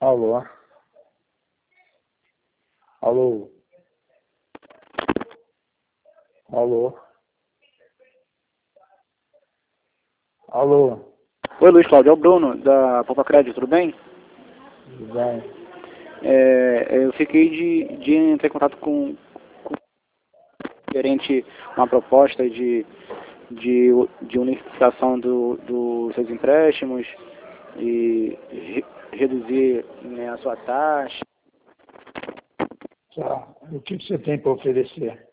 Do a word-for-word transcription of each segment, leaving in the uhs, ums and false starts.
Alô? Alô? Alô? Alô? Oi, Luiz Cláudio, é o Bruno, da Poupa Crédito, tudo bem? Tudo bem? É, eu fiquei de, de entrar em contato com, com referente a uma proposta de, de, de unificação do, dos seus empréstimos e re, reduzir, né, a sua taxa. Tá. O que que você tem para oferecer?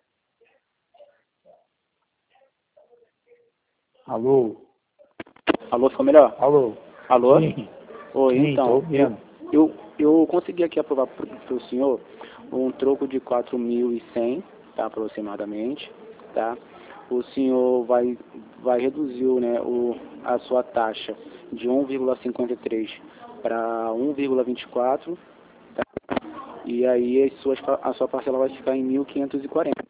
Alô? Alô, ficou melhor? Alô? Alô? Sim, Oi, sim, estou então, eu, ouvindo. eu, eu consegui aqui aprovar para o senhor um troco de quatro mil e cem, tá, aproximadamente, tá? O senhor vai, vai reduzir, né, o, a sua taxa de um vírgula cinquenta e três para um vírgula vinte e quatro, tá? E aí as suas, a sua parcela vai ficar em mil quinhentos e quarenta.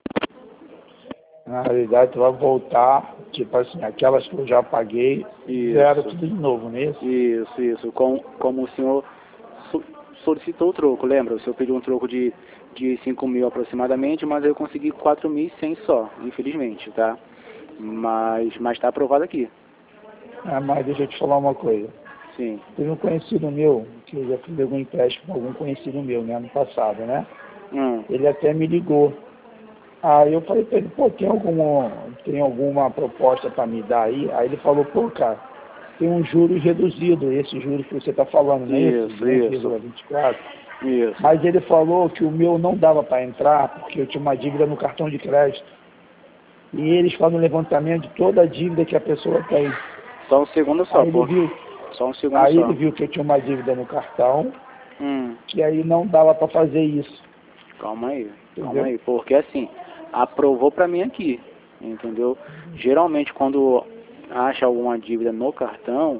Na realidade, tu vai voltar, tipo assim, aquelas que eu já paguei, zero Isso, tudo de novo, não é isso? isso, isso. Com, como o senhor so- solicitou o troco, lembra? O senhor pediu um troco de, de cinco mil aproximadamente, mas eu consegui quatro mil e cem só, infelizmente, tá? Mas mas está aprovado aqui. Ah, mas deixa eu te falar uma coisa. Sim. Teve um conhecido meu, que eu já fiz algum empréstimo com algum conhecido meu, né, ano passado, né? Hum. Ele até me ligou. Aí eu falei pra ele, pô, tem alguma, tem alguma proposta para me dar aí? Aí ele falou, pô, cara, tem um juros reduzido, esse juros que você está falando, não é esse? Isso, De um isso, vírgula vinte e quatro. isso. Mas ele falou que o meu não dava para entrar, porque eu tinha uma dívida no cartão de crédito. E eles fazem um levantamento de toda a dívida que a pessoa tem. Só um segundo só, Aí ele pô. viu, Só um segundo aí ele só. viu que eu tinha uma dívida no cartão, Hum. que aí não dava para fazer isso, Calma aí, calma entendeu? aí, porque assim, aprovou pra mim aqui, entendeu? Geralmente quando acha alguma dívida no cartão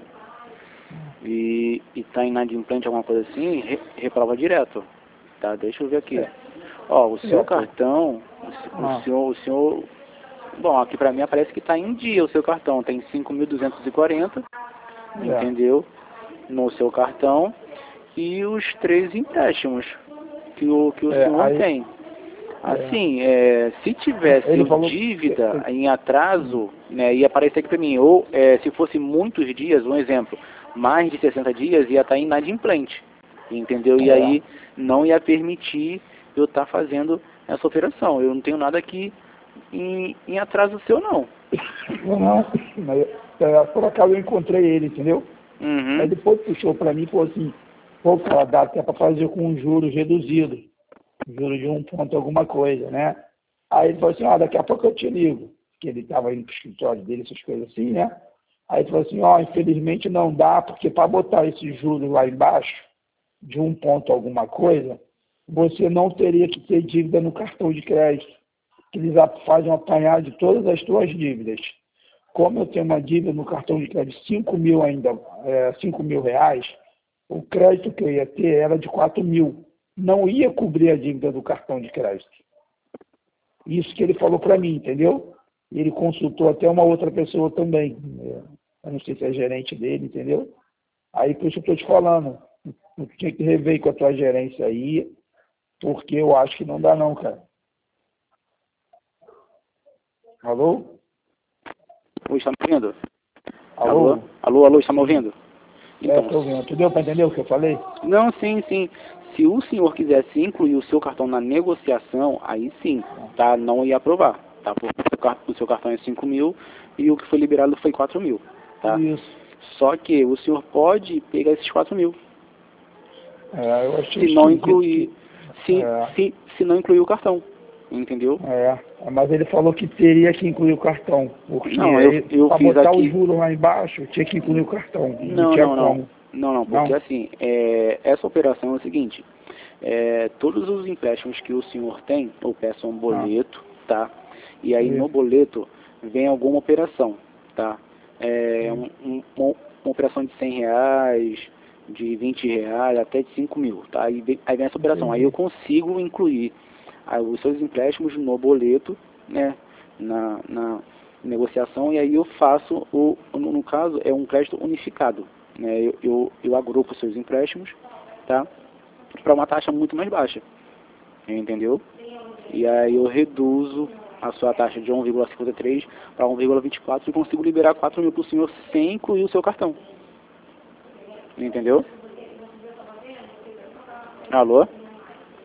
e, e tá inadimplente alguma coisa assim, re, reprova direto, tá? Deixa eu ver aqui. É, Ó, o seu é, pô. cartão, o, se- o Ah, senhor, o senhor, bom, aqui pra mim aparece que tá em dia o seu cartão, tem cinco mil duzentos e quarenta, é, entendeu? No seu cartão e os três empréstimos que o, que o é, senhor aí, tem. é. Assim, é, se tivesse Ele o falou, dívida ele- em atraso, né, ia aparecer aqui para mim, ou é, se fosse muitos dias, um exemplo, mais de sessenta dias, ia estar inadimplente, entendeu? E é, aí não ia permitir eu estar fazendo essa operação. Eu não tenho nada aqui em, em atraso seu, não. não, não, mas, é, por acaso eu encontrei ele, entendeu? Aí Uhum. depois puxou para mim e falou assim, pô, cara, dá até para fazer com um juros reduzido, juros de um ponto alguma coisa, né? Aí ele falou assim, ó, daqui a pouco eu te ligo, que ele estava indo pro escritório dele, essas coisas assim, né? Aí ele falou assim, ó, infelizmente não dá, porque para botar esse juros lá embaixo, de um ponto alguma coisa, você não teria que ter dívida no cartão de crédito, que eles fazem um apanhado de todas as suas dívidas. Como eu tenho uma dívida no cartão de crédito de cinco mil ainda, é, cinco mil reais, o crédito que eu ia ter era de quatro mil. Não ia cobrir a dívida do cartão de crédito. Isso que ele falou para mim, entendeu? E ele consultou até uma outra pessoa também. É, eu não sei se é gerente dele, entendeu? Aí por isso eu estou te falando. Eu tinha que rever com a tua gerência aí, porque eu acho que não dá não, cara. Alô? Oi, está me ouvindo? Alô? Alô? Alô, alô, está me Sim. ouvindo? É, Então, tô vendo. Tu deu para entender o que eu falei? não, sim, sim. Se o senhor quisesse incluir o seu cartão na negociação, aí sim, tá? Não ia aprovar, tá? Porque o seu car- o seu cartão é cinco mil e o que foi liberado foi quatro mil, tá? Isso. Só que o senhor pode pegar esses quatro mil, É, eu achei se não esquisito incluir, que. se, É, se, se não incluir o cartão, entendeu? é, mas ele falou que teria que incluir o cartão, Não, eu, porque eu para fiz botar o aqui. juro lá embaixo, tinha que incluir o cartão. E não Não, tinha não, não. como. Não, não, porque Não? assim, é, essa operação é o seguinte, é, todos os empréstimos que o senhor tem, eu peço um Ah, boleto, tá? E aí no isso. boleto vem alguma operação, tá? É, um, um, uma, uma operação de cem reais, de vinte reais, até de cinco mil, tá? Aí vem, aí vem essa operação. Aí eu Entendi. consigo incluir ah, os seus empréstimos no boleto, né? Na, na negociação, e aí eu faço, o, no, no caso, é um crédito unificado, né? Eu, eu, eu agrupo seus empréstimos tá? Para uma taxa muito mais baixa, entendeu? E aí eu reduzo a sua taxa de um vírgula cinquenta e três para um vírgula vinte e quatro e consigo liberar quatro mil para o senhor sem incluir o seu cartão. Entendeu? Alô?